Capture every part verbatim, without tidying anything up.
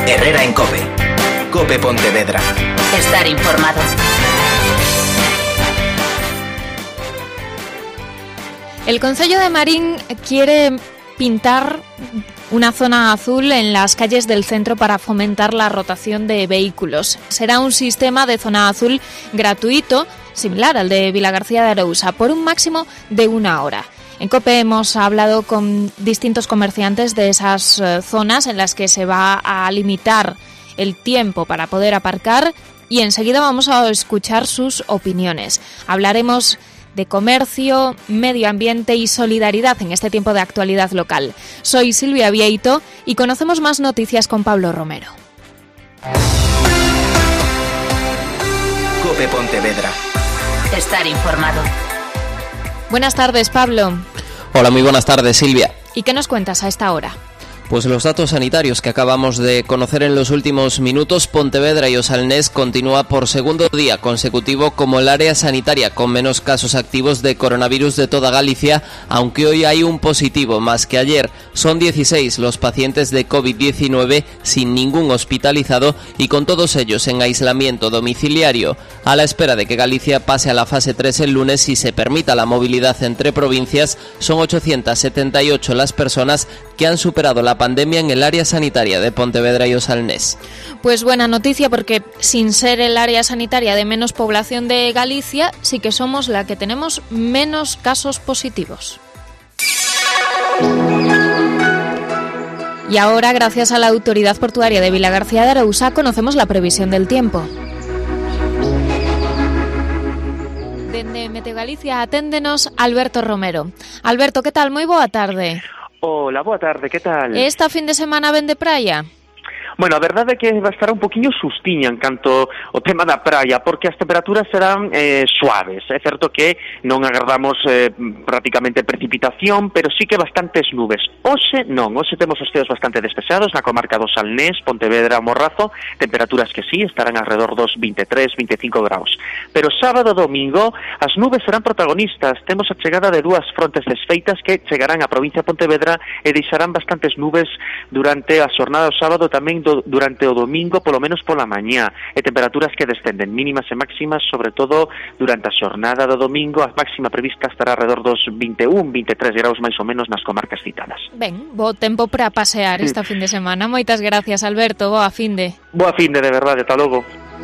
Herrera en COPE. COPE Pontevedra. Estar informado. El Concello de Marín quiere pintar una zona azul en las calles del centro para fomentar la rotación de vehículos. Será un sistema de zona azul gratuito, similar al de Vilagarcía de Arousa, por un máximo de una hora. En COPE hemos hablado con distintos comerciantes de esas eh, zonas en las que se va a limitar el tiempo para poder aparcar y enseguida vamos a escuchar sus opiniones. Hablaremos de comercio, medio ambiente y solidaridad en este tiempo de actualidad local. Soy Silvia Vieito y conocemos más noticias con Pablo Romero. COPE Pontevedra. Estar informado. Buenas tardes, Pablo. Hola, muy buenas tardes, Silvia. ¿Y qué nos cuentas a esta hora? Pues los datos sanitarios que acabamos de conocer en los últimos minutos, Pontevedra y Osalnés continúa por segundo día consecutivo como el área sanitaria con menos casos activos de coronavirus de toda Galicia, aunque hoy hay un positivo más que ayer. Son dieciséis los pacientes de covid diecinueve sin ningún hospitalizado y con todos ellos en aislamiento domiciliario, a la espera de que Galicia pase a la fase tres el lunes y se permita la movilidad entre provincias. Son ochocientas setenta y ocho las personas que han superado la pandemia en el área sanitaria de Pontevedra y Osalnés. Pues buena noticia, porque sin ser el área sanitaria de menos población de Galicia, sí que somos la que tenemos menos casos positivos. Y ahora, gracias a la Autoridad Portuaria de Vilagarcía de Arousa, conocemos la previsión del tiempo. Dende Meteo Galicia, aténdenos Alberto Romero. Alberto, que tal? Moi boa tarde. Hola, boa tarde, que tal? Esta fin de semana ven de praia? Bueno, a verdade é que vai estar un poquinho sustiña en canto o tema da praia, porque as temperaturas serán eh, suaves. É certo que non agardamos eh, prácticamente precipitación, pero sí que bastantes nubes. Hoxe non, hoxe temos os ceos bastante despejados na comarca do Salnés, Pontevedra, Morrazo, temperaturas que sí estarán alrededor dos veintitrés, veinticinco graus. Pero sábado e domingo as nubes serán protagonistas. Temos a chegada de dúas frontes desfeitas que chegarán á provincia de Pontevedra e deixarán bastantes nubes durante a xornada do sábado, tamén durante o domingo, polo menos pola mañá, e temperaturas que descenden mínimas e máximas, sobre todo durante a xornada do domingo. A máxima prevista estará alrededor dos vinte e un, veintitrés graus máis ou menos nas comarcas citadas. Ben, bo tempo para pasear esta fin de semana. Moitas gracias, Alberto. Boa finde. Boa finde, de verdade, ata logo.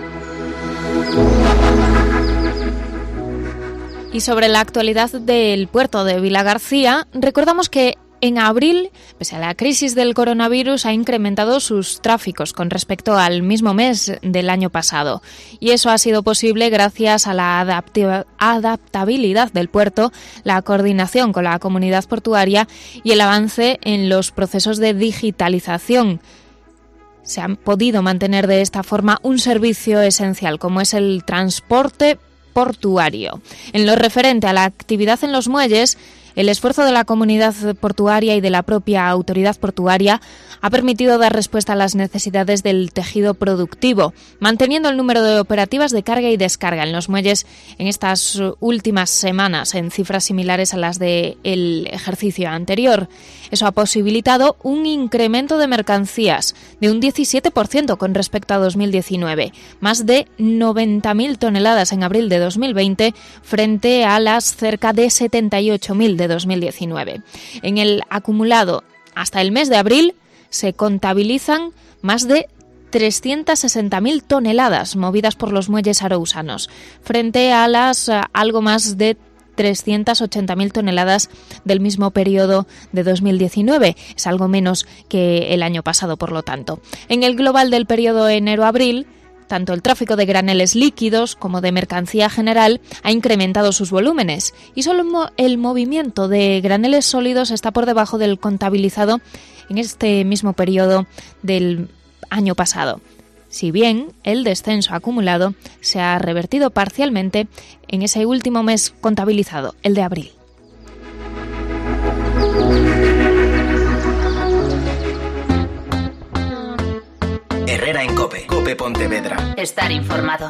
Y sobre la actualidad del puerto de Vilagarcía, recordamos que en abril, pese a la crisis del coronavirus, ha incrementado sus tráficos con respecto al mismo mes del año pasado. Y eso ha sido posible gracias a la adapti- adaptabilidad del puerto, la coordinación con la comunidad portuaria y el avance en los procesos de digitalización. Se ha podido mantener de esta forma un servicio esencial como es el transporte portuario. En lo referente a la actividad en los muelles, el esfuerzo de la comunidad portuaria y de la propia autoridad portuaria ha permitido dar respuesta a las necesidades del tejido productivo, manteniendo el número de operativas de carga y descarga en los muelles en estas últimas semanas en cifras similares a las del ejercicio anterior. Eso ha posibilitado un incremento de mercancías de un diecisiete por ciento con respecto a dos mil diecinueve, más de noventa mil toneladas en abril de dos mil veinte frente a las cerca de setenta y ocho mil de dos mil diecinueve. En el acumulado hasta el mes de abril se contabilizan más de trescientas sesenta mil toneladas movidas por los muelles arousanos, frente a las uh, algo más de trescientas ochenta mil toneladas del mismo periodo de dos mil diecinueve. Es algo menos que el año pasado, por lo tanto. En el global del periodo enero-abril, tanto el tráfico de graneles líquidos como de mercancía general ha incrementado sus volúmenes y solo el movimiento de graneles sólidos está por debajo del contabilizado en este mismo periodo del año pasado. Si bien el descenso acumulado se ha revertido parcialmente en ese último mes contabilizado, el de abril. Herrera en COPE. COPE Pontevedra. Estar informado.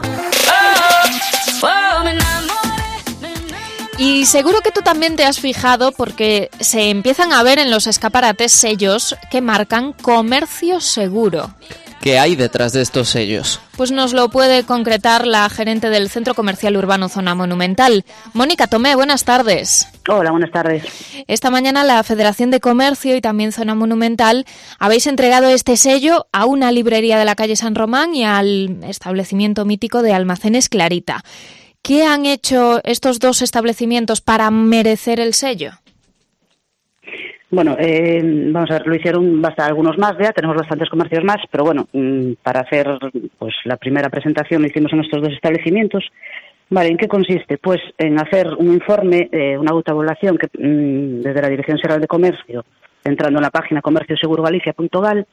Y seguro que tú también te has fijado porque se empiezan a ver en los escaparates sellos que marcan comercio seguro. ¿Qué hay detrás de estos sellos? Pues nos lo puede concretar la gerente del Centro Comercial Urbano Zona Monumental. Mónica Tomé, buenas tardes. Hola, buenas tardes. Esta mañana la Federación de Comercio y también Zona Monumental habéis entregado este sello a una librería de la calle San Román y al establecimiento mítico de Almacenes Clarita. ¿Qué han hecho estos dos establecimientos para merecer el sello? Bueno, eh, vamos a ver, lo hicieron bastante, algunos más ya, tenemos bastantes comercios más, pero bueno, para hacer pues la primera presentación lo hicimos en estos dos establecimientos. Vale, ¿en qué consiste? Pues en hacer un informe, eh, una autoevaluación que mmm, desde la Dirección Xeral de Comercio, entrando en la página comercio seguro galicia punto gal,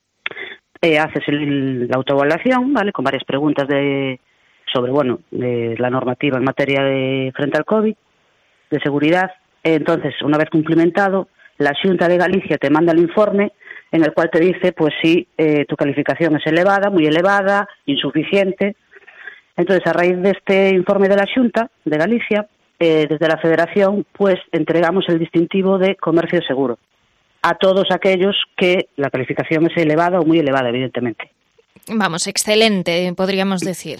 eh, haces el, la autoevaluación, ¿vale?, con varias preguntas de sobre, bueno, de la normativa en materia de frente al COVID, de seguridad. Entonces, una vez cumplimentado, la Xunta de Galicia te manda el informe en el cual te dice pues si eh, tu calificación es elevada, muy elevada, insuficiente. Entonces, a raíz de este informe de la Xunta de Galicia, eh, desde la Federación, pues entregamos el distintivo de comercio seguro a todos aquellos que la calificación es elevada o muy elevada, evidentemente. Vamos, excelente, podríamos decir.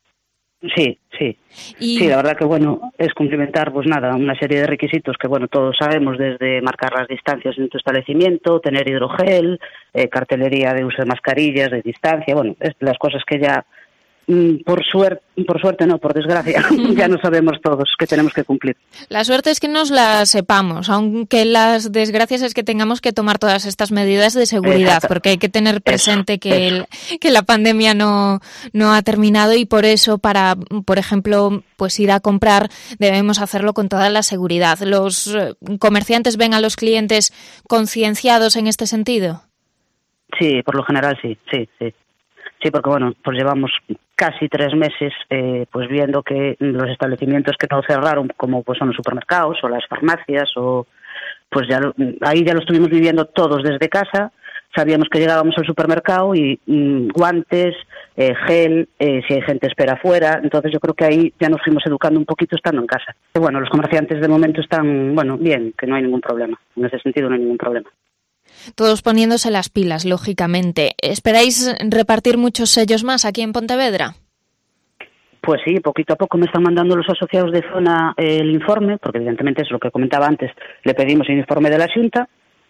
Sí, sí. Y... Sí, la verdad que, bueno, es cumplimentar, pues nada, una serie de requisitos que, bueno, todos sabemos, desde marcar las distancias en tu establecimiento, tener hidrogel, eh, cartelería de uso de mascarillas, de distancia, bueno, es las cosas que ya, mmm, por suerte, por suerte no, por desgracia, ya no sabemos todos que tenemos que cumplir. La suerte es que nos la sepamos, aunque las desgracias es que tengamos que tomar todas estas medidas de seguridad, Exacto. porque hay que tener presente eso, que, eso. El, que la pandemia no, no ha terminado y por eso para, por ejemplo, pues ir a comprar debemos hacerlo con toda la seguridad. ¿Los comerciantes ven a los clientes concienciados en este sentido? Sí, por lo general sí, sí, sí. Sí, porque bueno, pues llevamos casi tres meses eh, pues viendo que los establecimientos que no cerraron, como pues son los supermercados o las farmacias, o pues ya lo, ahí ya lo estuvimos viviendo todos desde casa. Sabíamos que llegábamos al supermercado y mm, guantes, eh, gel, eh, si hay gente espera afuera. Entonces yo creo que ahí ya nos fuimos educando un poquito estando en casa. Y bueno, los comerciantes de momento están, bueno, bien, que no hay ningún problema. En ese sentido no hay ningún problema. Todos poniéndose las pilas, lógicamente. ¿Esperáis repartir muchos sellos más aquí en Pontevedra? Pues sí, poquito a poco me están mandando los asociados de zona eh, el informe, porque evidentemente es lo que comentaba antes, le pedimos el informe de la Xunta,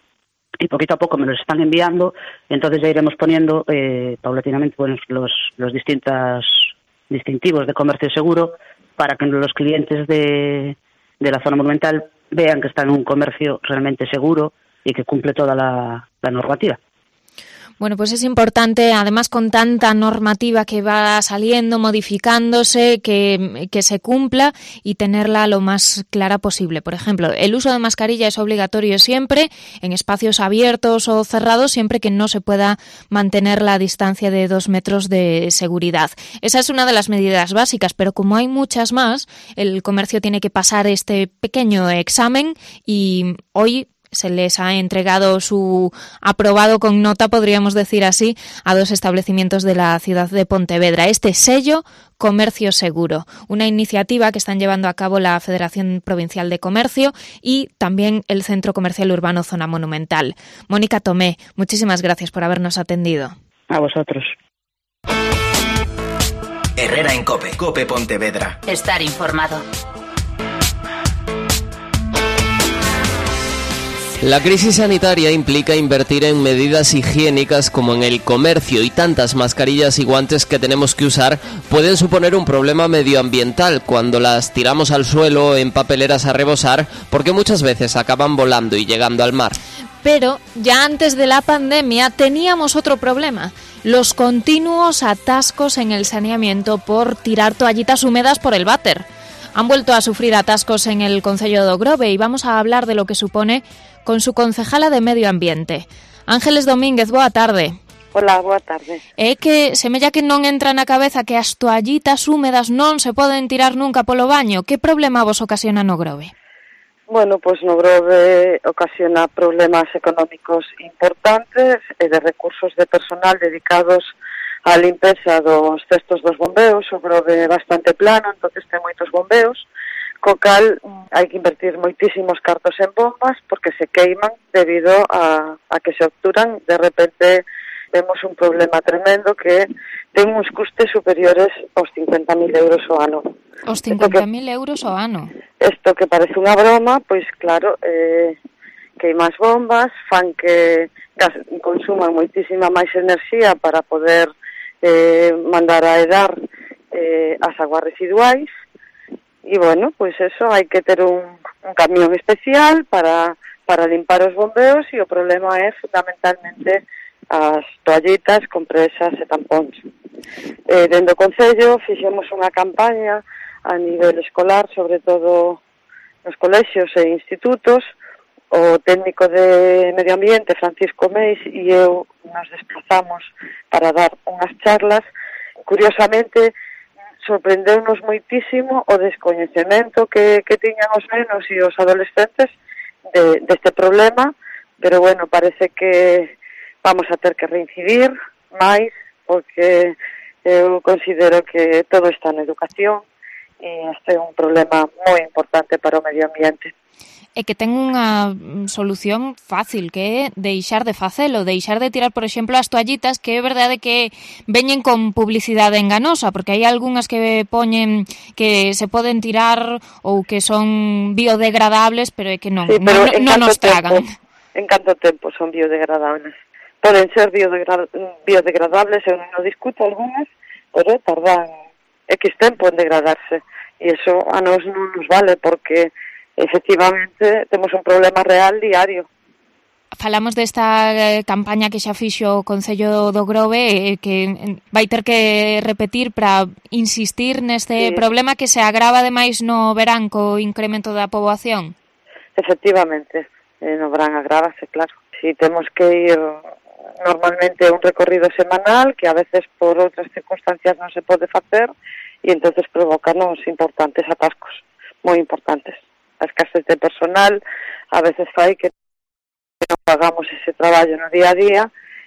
y poquito a poco me los están enviando, entonces ya iremos poniendo eh, paulatinamente bueno, los, los distintos distintivos de comercio seguro, para que los clientes de, de la zona monumental vean que están en un comercio realmente seguro, y que cumple toda la, la normativa. Bueno, pues es importante, además con tanta normativa que va saliendo, modificándose, que, que se cumpla y tenerla lo más clara posible. Por ejemplo, el uso de mascarilla es obligatorio siempre, en espacios abiertos o cerrados, siempre que no se pueda mantener la distancia de dos metros de seguridad. Esa es una de las medidas básicas, pero como hay muchas más, el comercio tiene que pasar este pequeño examen y hoy se les ha entregado su aprobado con nota, podríamos decir así, a dos establecimientos de la ciudad de Pontevedra. Este sello Comercio Seguro, una iniciativa que están llevando a cabo la Federación Provincial de Comercio y también el Centro Comercial Urbano Zona Monumental. Mónica Tomé, muchísimas gracias por habernos atendido. A vosotros. Herrera en COPE, COPE Pontevedra. Estar informado. La crisis sanitaria implica invertir en medidas higiénicas como en el comercio y tantas mascarillas y guantes que tenemos que usar pueden suponer un problema medioambiental cuando las tiramos al suelo en papeleras a rebosar porque muchas veces acaban volando y llegando al mar. Pero ya antes de la pandemia teníamos otro problema, los continuos atascos en el saneamiento por tirar toallitas húmedas por el váter. Han vuelto a sufrir atascos en el concello de Ogrove y vamos a hablar de lo que supone con su concejala de Medio Ambiente. Ángeles Domínguez, boa tarde. Hola, boa tarde. É que semella que non entra na cabeza que as toallitas húmedas non se poden tirar nunca polo baño. Que problema vos ocasiona no Grove? Bueno, pois no Grove ocasiona problemas económicos importantes e de recursos de personal dedicados á limpeza dos cestos dos bombeos. O Grove é bastante plano, entonces ten moitos bombeos, co cal hai que invertir moitísimos cartos en bombas porque se queiman debido a, a que se obturan de repente vemos un problema tremendo que ten uns custes superiores aos cincuenta mil euros ao ano. Os cincuenta mil euros ao ano? Isto que parece unha broma, pois claro, eh, queiman as bombas, fan que gas, consuman moitísima máis enerxía para poder eh, mandar a edar eh, as aguas residuais, e bueno, pois eso, hai que ter un, un camión especial para, para limpar os bombeos, e o problema é fundamentalmente as toallitas, compresas e tampóns. Eh, dende o Concello fixemos unha campaña a nivel escolar, sobre todo nos colexios e institutos. O técnico de Medio Ambiente, Francisco Meis, e eu nos desplazamos para dar unhas charlas. Curiosamente, sorprendeunos moitísimo o descoñecemento que, que tiñan os nenos e os adolescentes de, deste problema, pero bueno, parece que vamos a ter que reincidir máis, porque eu considero que todo está na educación, e este é un problema moi importante para o medio ambiente. É que ten unha solución fácil, que é deixar de facelo, deixar de tirar, por exemplo, as toallitas, que é verdade que veñen con publicidade enganosa, porque hai algunhas que poñen que se poden tirar ou que son biodegradables, pero é que non, sí, non, non nos tragan. Tempo, en canto tempo son biodegradables? Poden ser biodegra biodegradables, eu non discuto algunhas, pero tardan X tempo en degradarse, e iso a nós non nos vale, porque efectivamente temos un problema real diario. Falamos desta campaña que xa fixo o Concello do Grove, eh, que vai ter que repetir para insistir neste sí. problema que se agrava ademais no verán co incremento da poboación. Efectivamente, eh, no verán agrávase, claro. Si temos que ir normalmente un recorrido semanal, que a veces por outras circunstancias non se pode facer, e entonces provocanos importantes atascos, moi importantes. A escasez de personal a veces fai que non pagamos ese traballo no día a día,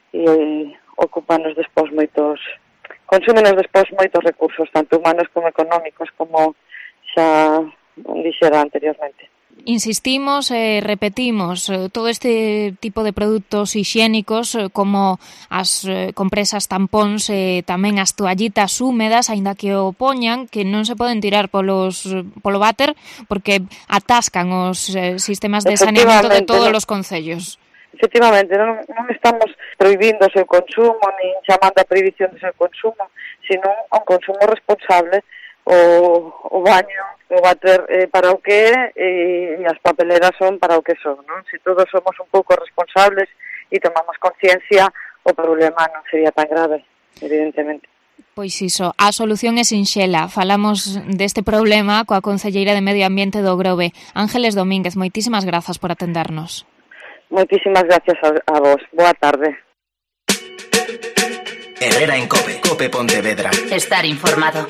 e ocupanos despois moitos, consúmenos despois moitos recursos, tanto humanos como económicos, como xa dixera anteriormente. Insistimos e eh, repetimos, eh, todo este tipo de produtos hixiénicos eh, como as eh, compresas tampóns e eh, tamén as toallitas húmedas, aínda que o poñan, que non se poden tirar polos, polo váter porque atascan os eh, sistemas de saneamento de todos os concellos. Efectivamente, non, non estamos prohibindo o seu consumo, nin chamando a prohibición do seu consumo, sino a un consumo responsable. O, o baño, o váter eh, para o que é, e, e as papeleras son para o que son, non? Se todos somos un pouco responsables e tomamos conciencia, o problema non sería tan grave, evidentemente. Pois iso, a solución é sinxela. Falamos deste problema coa concelleira de Medio Ambiente do Grove, Ángeles Domínguez. Moitísimas grazas por atendernos. Moitísimas gracias a, a vos. Boa tarde. Herrera en Cope, Cope Pontevedra. Estar informado.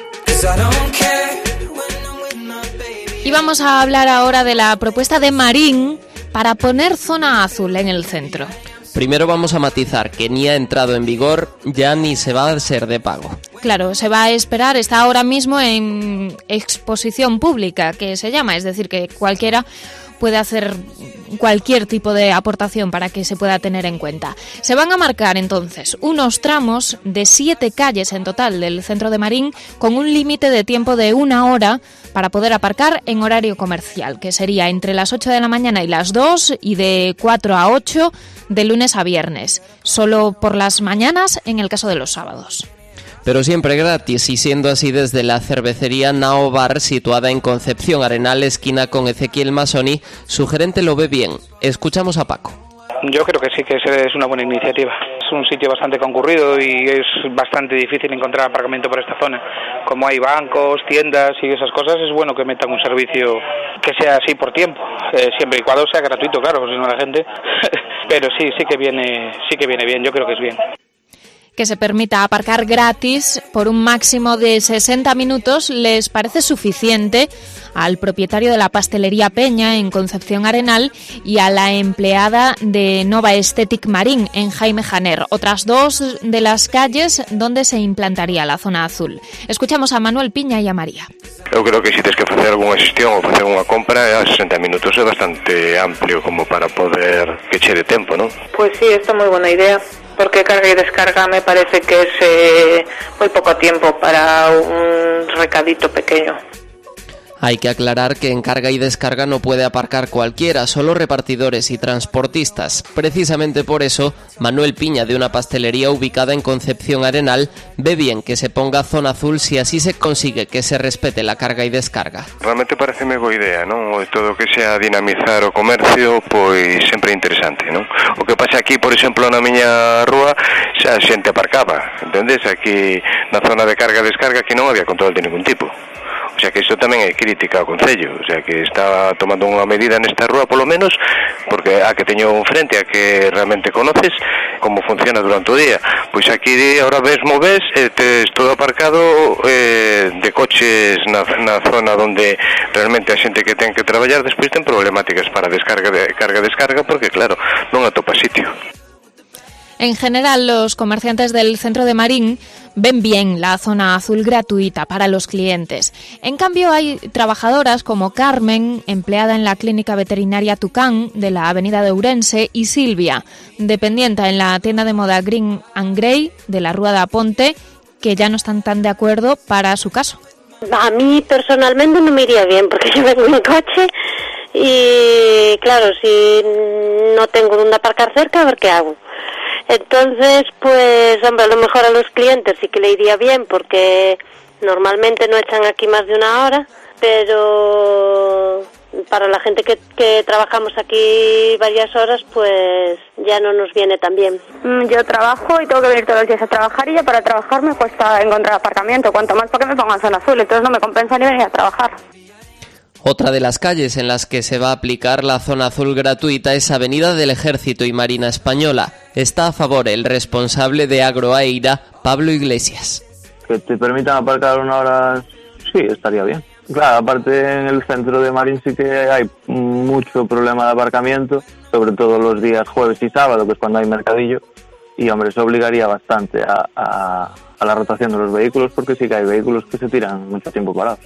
Y vamos a hablar ahora de la propuesta de Marín para poner zona azul en el centro. Primero vamos a matizar que ni ha entrado en vigor, ya ni se va a ser de pago. Claro, se va a esperar, está ahora mismo en exposición pública, que se llama, es decir, que cualquiera puede hacer cualquier tipo de aportación para que se pueda tener en cuenta. Se van a marcar entonces unos tramos de siete calles en total del centro de Marín con un límite de tiempo de una hora para poder aparcar en horario comercial, que sería entre las ocho de la mañana y las dos y de cuatro a ocho de lunes a viernes, solo por las mañanas en el caso de los sábados. Pero siempre gratis, y siendo así desde la cervecería Nao Bar, situada en Concepción Arenal, esquina con Ezequiel Masoni, su gerente lo ve bien. Escuchamos a Paco. Yo creo que sí, que es una buena iniciativa. Es un sitio bastante concurrido y es bastante difícil encontrar aparcamiento por esta zona. Como hay bancos, tiendas y esas cosas, es bueno que metan un servicio que sea así por tiempo, eh, siempre y cuando sea gratuito, claro, si no la gente. Pero sí, sí que viene, sí que viene bien, yo creo que es bien. Que se permita aparcar gratis por un máximo de sesenta minutos les parece suficiente al propietario de la pastelería Peña en Concepción Arenal y a la empleada de Nova Aesthetic Marín en Jaime Janer, otras dos de las calles donde se implantaría la zona azul. Escuchamos a Manuel Piña y a María. Eu creo que si tens que facer algunha xestión ou facer unha compra, a sesenta minutos é bastante amplio como para poder que che de tempo, non? Pues sí, esta é moi buena idea. porque carga y descarga me parece que es eh, muy poco tiempo para un recadito pequeño. Hay que aclarar que en carga y descarga no puede aparcar cualquiera, solo repartidores y transportistas. Precisamente por eso, Manuel Piña, de una pastelería ubicada en Concepción Arenal, ve bien que se ponga zona azul si así se consigue que se respete la carga y descarga. Realmente pareceme boa idea, non? Todo o que sea dinamizar o comercio, pois sempre interesante, non? O que pasa aquí, por exemplo, na miña rúa, xa a xente aparcaba, entendes? Aquí na zona de carga e descarga que non había control de ningún tipo. O sea que isto tamén é crítica ao Concello, o sea que está tomando unha medida nesta rúa polo menos, porque a que teño frente, a que realmente conoces como funciona durante o día. Pois aquí ahora mesmo ves, eh, tes todo aparcado eh, de coches na, na zona onde realmente a xente que ten que traballar despois ten problemáticas para descarga de carga descarga porque claro, non atopa sitio. En general, los comerciantes del centro de Marín ven bien la zona azul gratuita para los clientes. En cambio, hay trabajadoras como Carmen, empleada en la clínica veterinaria Tucán de la avenida de Ourense, y Silvia, dependiente en la tienda de moda Green and Grey de la Rúa da Ponte, que ya no están tan de acuerdo para su caso. A mí personalmente no me iría bien porque yo vengo en coche y claro, si no tengo donde aparcar cerca, a ver qué hago. Entonces, pues, hombre, a lo mejor a los clientes sí que le iría bien porque normalmente no echan aquí más de una hora, pero para la gente que, que trabajamos aquí varias horas, pues ya no nos viene tan bien. Yo trabajo y tengo que venir todos los días a trabajar y ya para trabajar me cuesta encontrar aparcamiento, cuanto más para que me pongan zona azul, entonces no me compensa ni venir a trabajar. Otra de las calles en las que se va a aplicar la zona azul gratuita es Avenida del Ejército y Marina Española. Está a favor el responsable de Agroaira, Pablo Iglesias. Que te permitan aparcar una hora, sí, estaría bien. Claro, aparte en el centro de Marín sí que hay mucho problema de aparcamiento, sobre todo los días jueves y sábado, que es cuando hay mercadillo, y hombre, eso obligaría bastante a, a, a la rotación de los vehículos, porque sí que hay vehículos que se tiran mucho tiempo parados.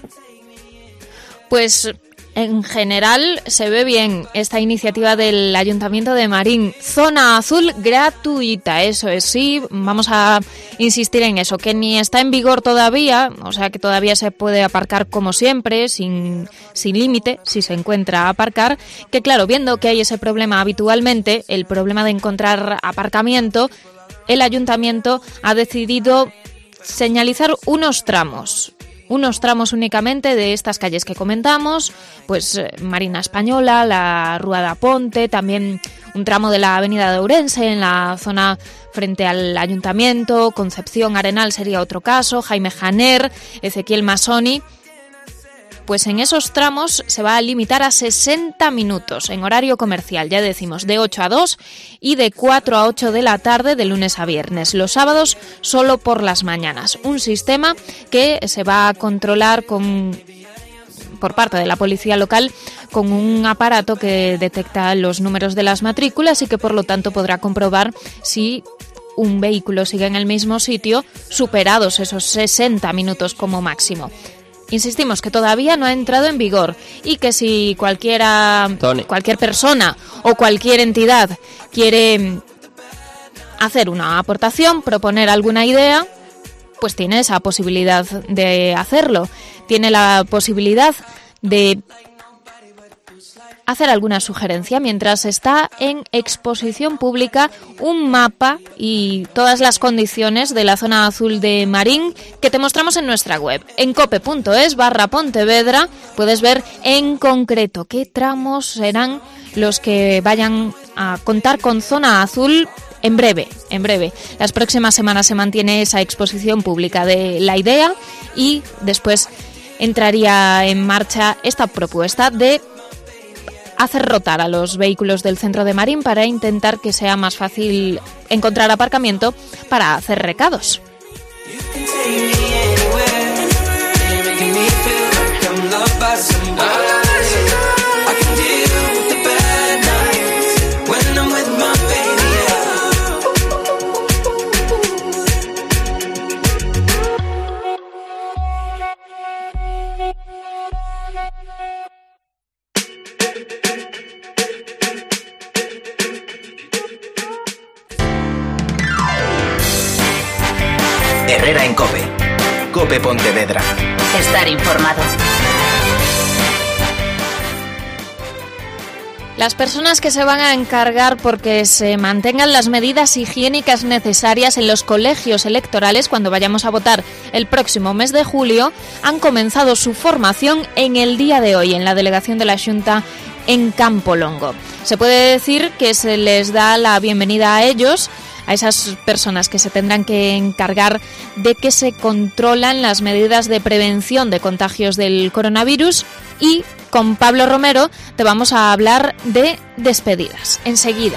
Pues en general se ve bien esta iniciativa del Ayuntamiento de Marín. Zona azul gratuita, eso es, sí, vamos a insistir en eso, que ni está en vigor todavía, o sea que todavía se puede aparcar como siempre, sin, sin límite, si se encuentra a aparcar, que claro, viendo que hay ese problema habitualmente, el problema de encontrar aparcamiento, el Ayuntamiento ha decidido señalizar unos tramos. Unos tramos únicamente de estas calles que comentamos, pues Marina Española, la Rúa da Ponte, también un tramo de la avenida de Ourense en la zona frente al Ayuntamiento, Concepción Arenal sería otro caso, Jaime Janer, Ezequiel Masoni. Pues en esos tramos se va a limitar a sesenta minutos en horario comercial, ya decimos, de ocho a dos y de cuatro a ocho de la tarde de lunes a viernes. Los sábados solo por las mañanas. Un sistema que se va a controlar con por parte de la policía local con un aparato que detecta los números de las matrículas y que por lo tanto podrá comprobar si un vehículo sigue en el mismo sitio, superados esos sesenta minutos como máximo. Insistimos que todavía no ha entrado en vigor y que si cualquiera, Tony. cualquier persona o cualquier entidad quiere hacer una aportación, proponer alguna idea, pues tiene esa posibilidad de hacerlo. Tiene la posibilidad de hacer alguna sugerencia mientras está en exposición pública un mapa y todas las condiciones de la zona azul de Marín que te mostramos en nuestra web. En cope punto es barra Pontevedra puedes ver en concreto qué tramos serán los que vayan a contar con zona azul en breve, en breve. Las próximas semanas se mantiene esa exposición pública de la idea y después entraría en marcha esta propuesta de hacer rotar a los vehículos del centro de Marín para intentar que sea más fácil encontrar aparcamiento para hacer recados. Herrera en COPE. COPE Pontevedra. Estar informado. Las personas que se van a encargar porque se mantengan las medidas higiénicas necesarias en los colegios electorales cuando vayamos a votar el próximo mes de julio han comenzado su formación en el día de hoy en la delegación de la Xunta en Campo Longo. Se puede decir que se les da la bienvenida a ellos, a esas personas que se tendrán que encargar de que se controlan las medidas de prevención de contagios del coronavirus, y con Pablo Romero te vamos a hablar de despedidas enseguida.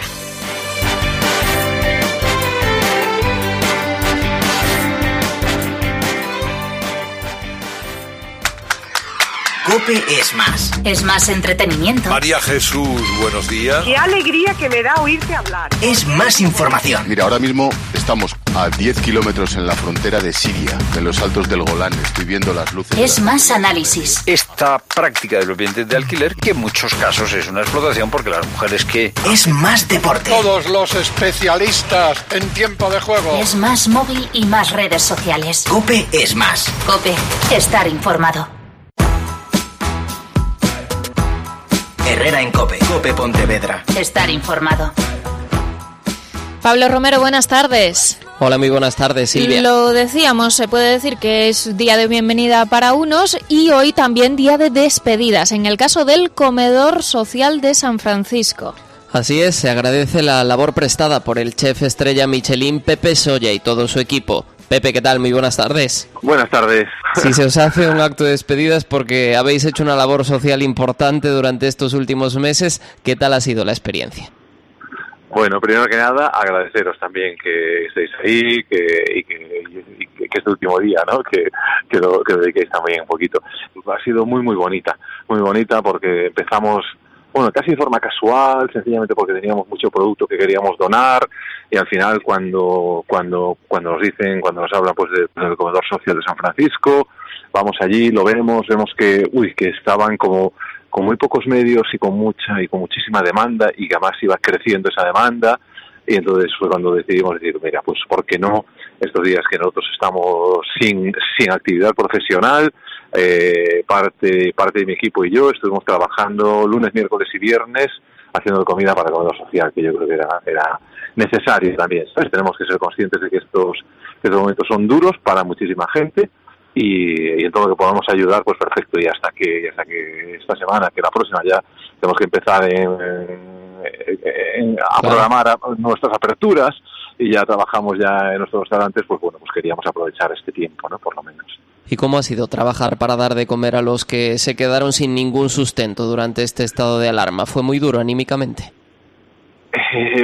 COPE es más. Es más entretenimiento. María Jesús, buenos días. Qué alegría que me da oírte hablar. Es más información. Mira, ahora mismo estamos a diez kilómetros en la frontera de Siria, en los altos del Golán. Estoy viendo las luces. Es más análisis. Esta práctica de los bienes de alquiler, que en muchos casos es una explotación porque las mujeres que... Es más deporte. Todos los especialistas en tiempo de juego. Es más móvil y más redes sociales. COPE es más. COPE. Estar informado. Herrera en COPE. COPE Pontevedra. Estar informado. Pablo Romero, buenas tardes. Hola, muy buenas tardes, Silvia. Lo decíamos, se puede decir que es día de bienvenida para unos y hoy también día de despedidas, en el caso del Comedor Social de San Francisco. Así es, se agradece la labor prestada por el chef estrella Michelin Pepe Soya y todo su equipo. Pepe, ¿qué tal? Muy buenas tardes. Buenas tardes. Si se os hace un acto de despedidas porque habéis hecho una labor social importante durante estos últimos meses, ¿qué tal ha sido la experiencia? Bueno, primero que nada, agradeceros también que estéis ahí que, y, que, y que, que este último día, ¿no? Que, que, lo, que lo dediquéis también un poquito. Ha sido muy, muy bonita, muy bonita porque empezamos... Bueno, casi de forma casual, sencillamente porque teníamos mucho producto que queríamos donar y al final cuando cuando cuando nos dicen, cuando nos hablan pues de, del Comedor Social de San Francisco, vamos allí, lo vemos, vemos que uy que estaban como con muy pocos medios y con mucha y con muchísima demanda y que además iba creciendo esa demanda y entonces fue cuando decidimos decir, mira, pues ¿por qué no estos días que nosotros estamos sin sin actividad profesional? Eh, parte parte de mi equipo y yo estuvimos trabajando lunes, miércoles y viernes haciendo comida para el comedor social, que yo creo que era, era necesario también, ¿sabes? Tenemos que ser conscientes de que estos, que estos momentos son duros para muchísima gente y, y en todo lo que podamos ayudar, pues perfecto, y hasta que, y hasta que esta semana, que la próxima ya tenemos que empezar en, en, en, a programar nuestras aperturas y ya trabajamos ya en nuestros restaurantes, pues bueno, pues queríamos aprovechar este tiempo, ¿no? Por lo menos. ¿Y cómo ha sido trabajar para dar de comer a los que se quedaron sin ningún sustento durante este estado de alarma? ¿Fue muy duro anímicamente? Eh,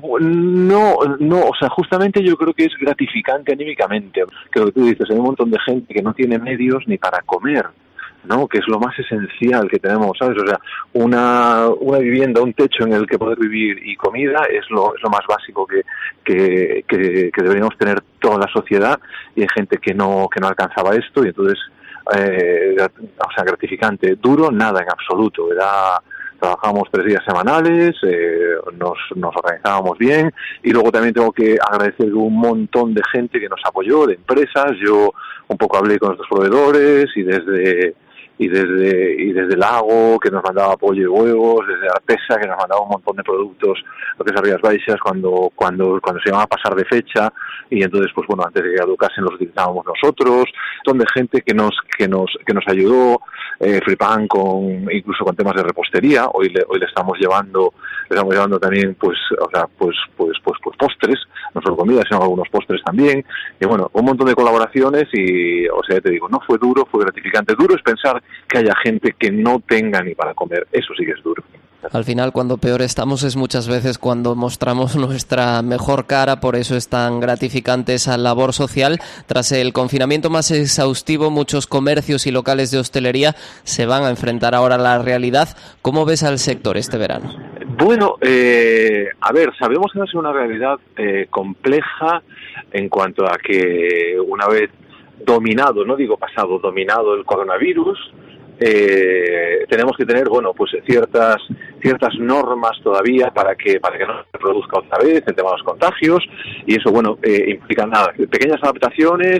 no, no, o sea, justamente yo creo que es gratificante anímicamente. Creo que tú dices, hay un montón de gente que no tiene medios ni para comer, ¿no? Que es lo más esencial que tenemos, ¿sabes? O sea, una una vivienda, un techo en el que poder vivir y comida es lo es lo más básico que que, que, que deberíamos tener toda la sociedad y hay gente que no que no alcanzaba esto y entonces, eh, o sea, gratificante. Duro, nada en absoluto. Era Trabajábamos tres días semanales, eh, nos, nos organizábamos bien y luego también tengo que agradecer un montón de gente que nos apoyó, de empresas. Yo un poco hablé con nuestros proveedores y desde y desde y desde Lago, que nos mandaba apoyo y huevos, desde Artesa, que nos mandaba un montón de productos, lo que es a Rías Baixas, cuando cuando cuando se iban a pasar de fecha, y entonces pues bueno, antes de que caducasen los utilizábamos nosotros, un montón de gente que nos que nos que nos ayudó, eh, Fripan con incluso con temas de repostería. Hoy le hoy le estamos llevando le estamos llevando también pues o sea pues pues pues pues postres, no solo comida, sino algunos postres también, y bueno, un montón de colaboraciones y o sea, te digo, no fue duro, fue gratificante. Duro es pensar que haya gente que no tenga ni para comer, eso sí que es duro. Al final, cuando peor estamos es muchas veces cuando mostramos nuestra mejor cara, por eso es tan gratificante esa labor social. Tras el confinamiento más exhaustivo, muchos comercios y locales de hostelería se van a enfrentar ahora a la realidad. ¿Cómo ves al sector este verano? Bueno, eh, a ver, sabemos que va a ser una realidad eh, compleja en cuanto a que una vez dominado, no digo pasado, dominado el coronavirus, eh, tenemos que tener, bueno, pues ciertas ciertas normas todavía para que para que no se produzca otra vez el tema de los contagios, y eso, bueno, eh, implica nada, pequeñas adaptaciones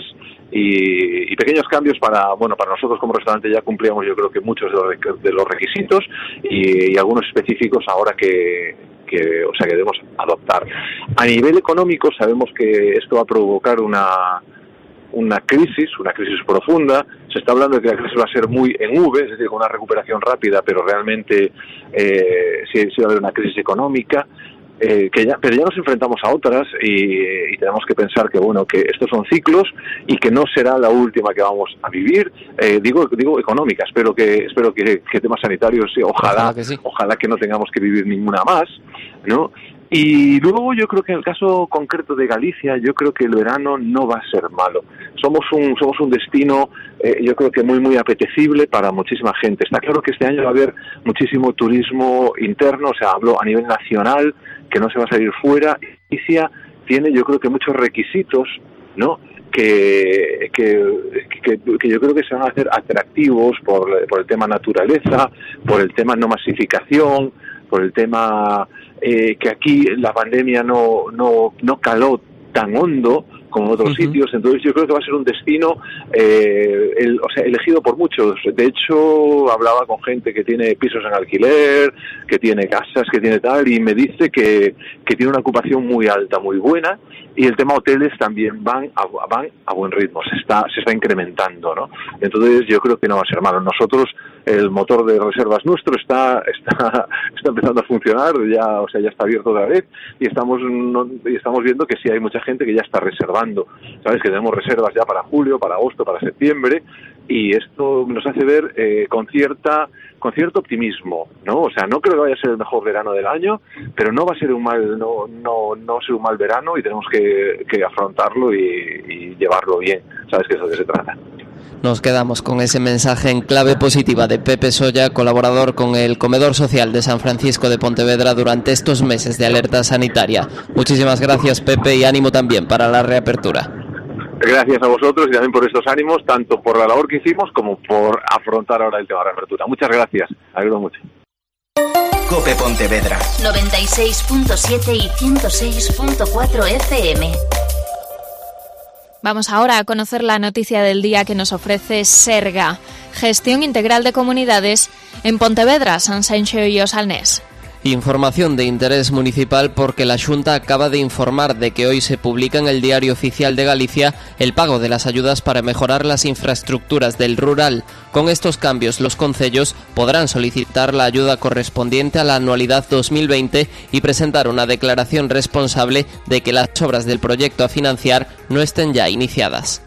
y, y pequeños cambios para, bueno, para nosotros como restaurante ya cumplíamos yo creo que muchos de los, de los requisitos y, y algunos específicos ahora que, que, o sea, que debemos adoptar. A nivel económico sabemos que esto va a provocar una una crisis, una crisis profunda. Se está hablando de que la crisis va a ser muy en V, es decir, con una recuperación rápida, pero realmente eh, sí, sí va a haber una crisis económica. Eh, que ya, pero ya nos enfrentamos a otras y, y tenemos que pensar que bueno que estos son ciclos y que no será la última que vamos a vivir. Eh, digo digo económica. Espero que espero que, que temas sanitarios, sí, ojalá ojalá que, sí. ojalá que no tengamos que vivir ninguna más, ¿no? Y luego yo creo que en el caso concreto de Galicia, yo creo que el verano no va a ser malo. Somos un somos un destino, eh, yo creo que muy muy apetecible para muchísima gente. Está claro que este año va a haber muchísimo turismo interno, o sea, hablo a nivel nacional, que no se va a salir fuera. Galicia tiene, yo creo que muchos requisitos, ¿no?, que, que, que, que yo creo que se van a hacer atractivos por, por el tema naturaleza, por el tema no masificación, por el tema eh, que aquí la pandemia no, no, no caló tan hondo como en otros uh-huh. sitios. Entonces yo creo que va a ser un destino eh, el, o sea, elegido por muchos. De hecho, hablaba con gente que tiene pisos en alquiler, que tiene casas, que tiene tal, y me dice que, que tiene una ocupación muy alta, muy buena, y el tema hoteles también van a, van a buen ritmo, se está se está incrementando, ¿no? Entonces yo creo que no va a ser malo. Nosotros, el motor de reservas nuestro está está está empezando a funcionar, ya, o sea, ya está abierto otra vez, y estamos no, y estamos viendo que sí hay mucha gente que ya está reservando, ¿sabes? Que tenemos reservas ya para julio, para agosto, para septiembre, y esto nos hace ver eh, con cierta con cierto optimismo, ¿no? O sea, no creo que vaya a ser el mejor verano del año, pero no va a ser un mal no no no va a ser un mal verano, y tenemos que, que afrontarlo y, y llevarlo bien, ¿sabes? Que es de lo que se trata. Nos quedamos con ese mensaje en clave positiva de Pepe Solla, colaborador con el Comedor Social de San Francisco de Pontevedra durante estos meses de alerta sanitaria. Muchísimas gracias, Pepe, y ánimo también para la reapertura. Gracias a vosotros y también por estos ánimos, tanto por la labor que hicimos como por afrontar ahora el tema de reapertura. Muchas gracias, ayudo mucho. COPE Pontevedra noventa y seis punto siete y ciento seis punto cuatro F M. Vamos ahora a conocer la noticia del día que nos ofrece Serga, Gestión Integral de Comunidades en Pontevedra, Sanxenxo y O Salnés. Información de interés municipal porque la Xunta acaba de informar de que hoy se publica en el Diario Oficial de Galicia el pago de las ayudas para mejorar las infraestructuras del rural. Con estos cambios, los concellos podrán solicitar la ayuda correspondiente a la anualidad dos mil veinte y presentar una declaración responsable de que las obras del proyecto a financiar no estén ya iniciadas.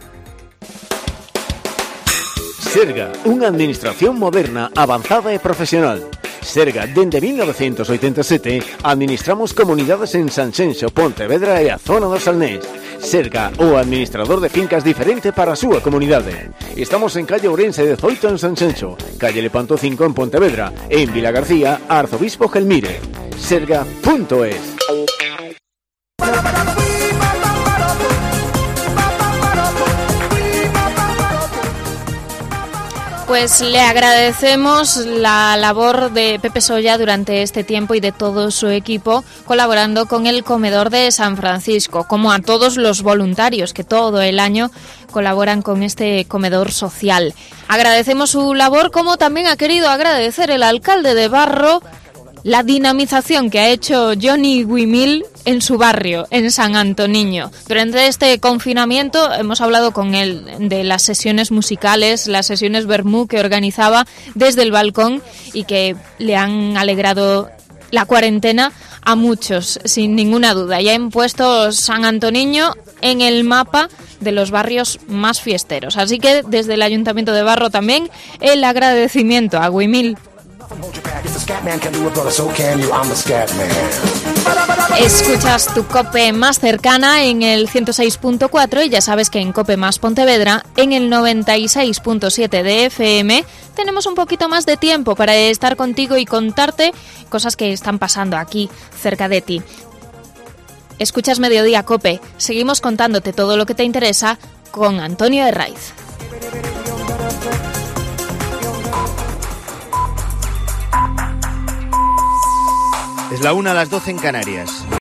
Serga, unha administración moderna, avanzada e profesional. Serga, dende mil novecientos oitenta e sete, administramos comunidades en Sanxenxo, Pontevedra e a zona do Salnés. Serga, o administrador de fincas diferente para a súa comunidade. Estamos en calle Ourense dezoito en Sanxenxo, calle Lepanto cinco en Pontevedra e en Vilagarcía, Arzobispo Gelmire. Serga punto es. Pues le agradecemos la labor de Pepe Solla durante este tiempo y de todo su equipo colaborando con el Comedor de San Francisco, como a todos los voluntarios que todo el año colaboran con este comedor social. Agradecemos su labor, como también ha querido agradecer el alcalde de Barro la dinamización que ha hecho Johnny Guimil en su barrio, en San Antoniño. Durante este confinamiento hemos hablado con él de las sesiones musicales, las sesiones vermú que organizaba desde el balcón y que le han alegrado la cuarentena a muchos, sin ninguna duda. Ya han puesto San Antoniño en el mapa de los barrios más fiesteros. Así que desde el Ayuntamiento de Barro también el agradecimiento a Guimil. Escuchas tu COPE más cercana en el ciento seis punto cuatro y ya sabes que en COPE más Pontevedra en el noventa y seis punto siete de F M tenemos un poquito más de tiempo para estar contigo y contarte cosas que están pasando aquí cerca de ti. Escuchas Mediodía COPE, seguimos contándote todo lo que te interesa con Antonio Herraiz. Es la una a las doce en Canarias.